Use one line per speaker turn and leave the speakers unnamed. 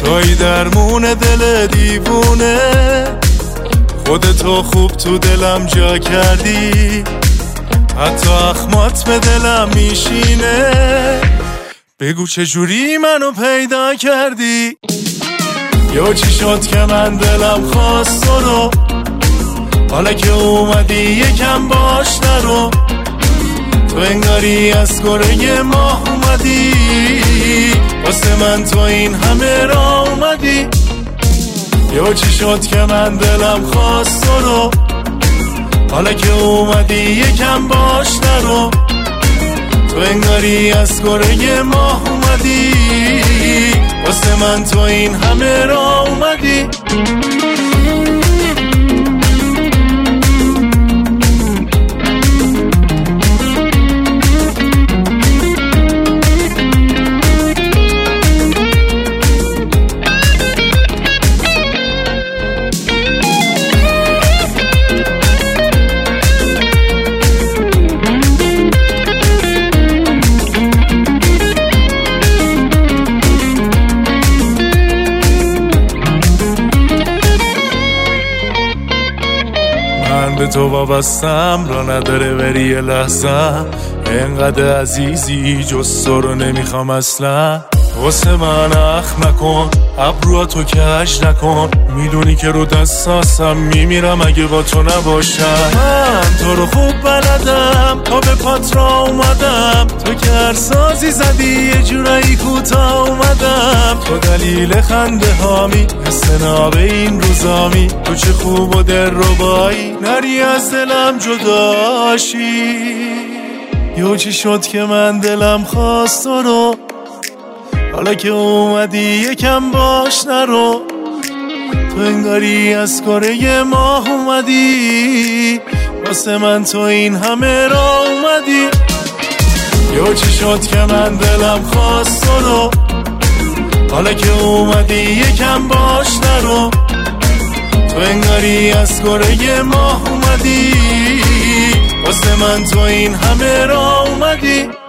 توی درمون دل دیوونه، خودتو خوب تو دلم جا کردی، حتی اخمات به دلم میشینه. بگو چجوری منو پیدا کردی، یا چی شد که من دلم خواست تو رو، حالا که اومدی یکم باش نرو. تو انگاری از کره ماه اومدی، واسه من تو این همه را اومدی. یا چی شد که من دلم خواست تو رو، حالا که اومدی یکم باش نرو. تو انگاری از کره ماه اومدی، واسه من تو این همه را اومدی. من به تو وابستم، را نداره بری یه لحظه. اینقدر عزیزی جز تو رو نمیخوام اصلا. واسه من اخم نکن، ابرواتو کج نکن، میدونی که رو دستاسم میمیرم اگه با تو نباشم. من تو رو خوب بلدم، تا به پات را اومدم. تو که هر سازی زدی یه جورایی کوتاه اومدم. تو دلیل خنده هامی، حس ناب این روزامی. تو چه خوب و در ربایی، نری از دلم جداشی. یو چی شد که من دلم خواست تو رو، حالا که اومدی یکم باش نرو. تو انگاری از کره ماه اومدی، واسه من تو این همه را اومدی. یا چی شد که من دلم خواست تو رو، حالا که اومدی یکم باش نرو. تو انگاری از کره ماه اومدی، واسه من تو این همه را اومدی.